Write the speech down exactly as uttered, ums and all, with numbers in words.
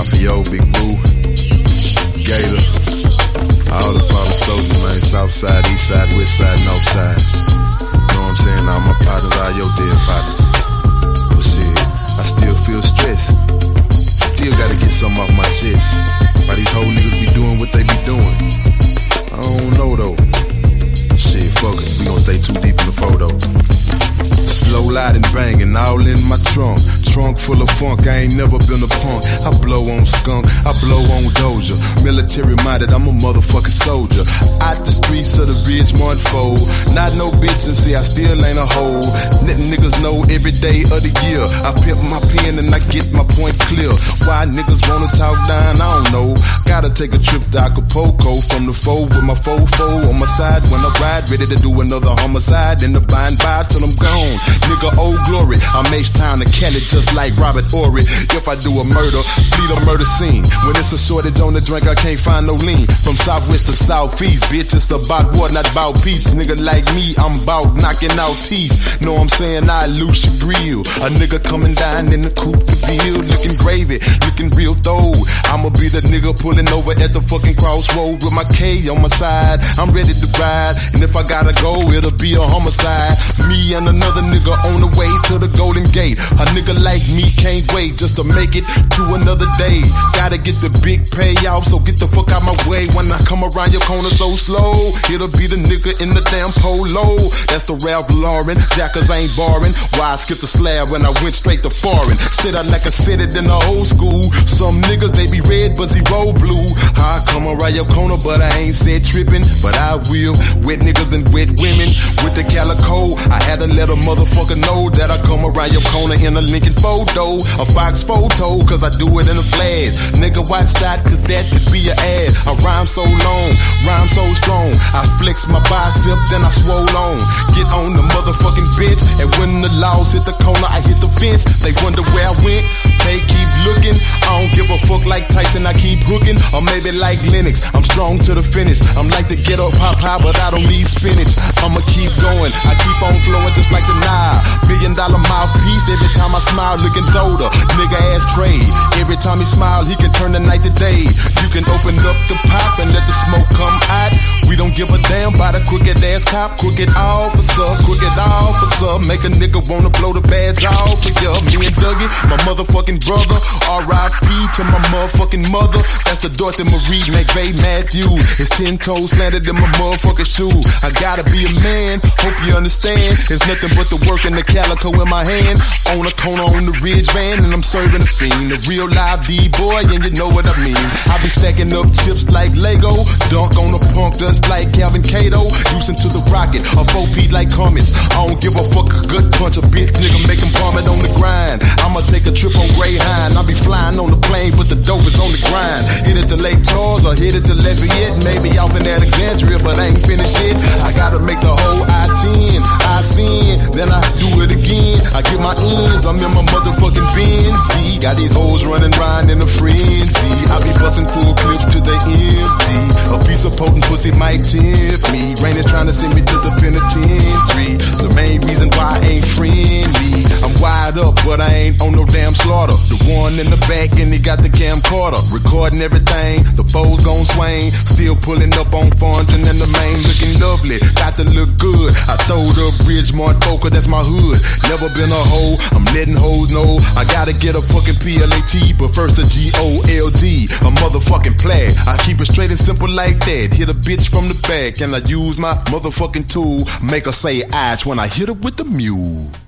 Mafio, Big Boo, Gator, all the fallen soldiers, man. South side, east side, west side, north side. You know what I'm saying? All my partners, all your dead partners. But shit, I still feel stressed. Still gotta get something off my chest. Why these whole niggas be doing what they be doing? I don't know though. Shit, fuck it, we gon' stay too deep in the photo. Slow light and banging all in my trunk. Trunk full of funk, I ain't never been a punk. I blow on skunk, I blow on Doja. Military minded, I'm a motherfucking soldier. Out the streets of the Ridgemont fold. Not no bitch and see I still ain't a hoe. Letting niggas know every day of the year. I pimp my pen and I get my point clear. Why niggas wanna talk down, I don't know. Gotta take a trip to Acapulco from the foe with my fofo on my side when I ride. Ready to do another homicide in the bind by till I'm gone. Nigga, old glory. I'm H-Town to Cali just like Robert Horry. If I do a murder, fleet a murder scene. When it's a shortage on the drink, I can't find no lean. From southwest to southeast, bitch, it's about war, not about peace. Nigga like me, I'm about knocking out teeth. Know what I'm saying? I loose your grill. A nigga coming down in the coupe de ville, looking gravy, looking real though. I'ma be the nigga pulling over at the fucking crossroad with my K on my side. I'm ready to ride, and if I gotta go, it'll be a homicide. Me and another nigga on the way to the Golden Gate. A nigga like me can't wait just to make it to another day. Gotta get the big payoff, so get the fuck out my way when I come around your corner so slow. It'll be the nigga in the damn polo. That's the Ralph Lauren, jackers ain't barring. Why I skipped the slab when I went straight to foreign. Sit out like I said it in the old school. Some niggas they be red but zero blue. I come around your corner but I ain't said tripping, but I will. Wet niggas and wet women with the calico. I had to let a motherfucker know that I come around your corner in a Lincoln photo, a Fox photo, cause I do it in a flash. Nigga, watch that, cause that could be your ad. I rhyme so long, rhyme so strong. I flex my bicep, then I swole on. Get on the motherfucking bench, and when the laws hit the corner, I hit the fence. They wonder where I went, they keep looking. I don't give a fuck like Tyson, I keep hooking. Or maybe like Lennox, I'm strong to the finish. I'm like the ghetto pop high, but I don't need spinach. I'ma keep going, I keep on flowing just like the Nile. Million dollar mouthpiece, every time I smile, looking Doda. Nigga ass trade, every time he smile, he can turn the night to day. You can open up the pop and let the smoke come out. We don't give a damn about a crooked ass cop, crooked officer, crooked officer. Make a nigga wanna blow the badge off of ya. Me and Dougie, my motherfucking brother. R I P to my motherfucking mother. That's the Dorothy Marie McVeigh Matthews. His ten toes planted in my motherfucking shoe. I gotta be a man, hope you understand. It's nothing but the work and the calico in my hand. On a corner on the ridge van, and I'm serving a fiend. A real live D-boy, and you know what I mean. I be stacking up chips like Lego. Dunk on the punk just like Calvin Cato. Using to the rocket, a four P like Cummins. I don't give a fuck a good punch, a bitch nigga make him vomit on the grind. I'ma take a trip on Greyhound. I'll be flying on the plane, but the dope is on the grind. Hit it to Lake Charles or hit it to Lafayette. Maybe off in Alexandria, but I ain't finished yet. I gotta make the whole I ten. I sin, then I do it again. I get my ends, I'm in my motherfucking Benz. Got these hoes running round in a frenzy. I be busting full clips to the empty. A piece of potent pussy might tempt me. Rain is trying to send me to the penitentiary. The main reason why I ain't friendly. I'm wired up, but I ain't on no damn slaughter. The one in the back and he got the camcorder. Recording everything, the foes gon' swing. Still pulling up on Fondren and the main looking lovely. Got to look good. I throwed up Ridgemont Poker, that's my hood. Never been a hoe, I'm letting hoes know. I gotta get a fucking P L A T, but first a G O L D, a motherfucking flag. I keep it straight and simple like that. Hit a bitch from the back and I use my motherfucking tool. Make her say "Ach" when I hit her with the mule.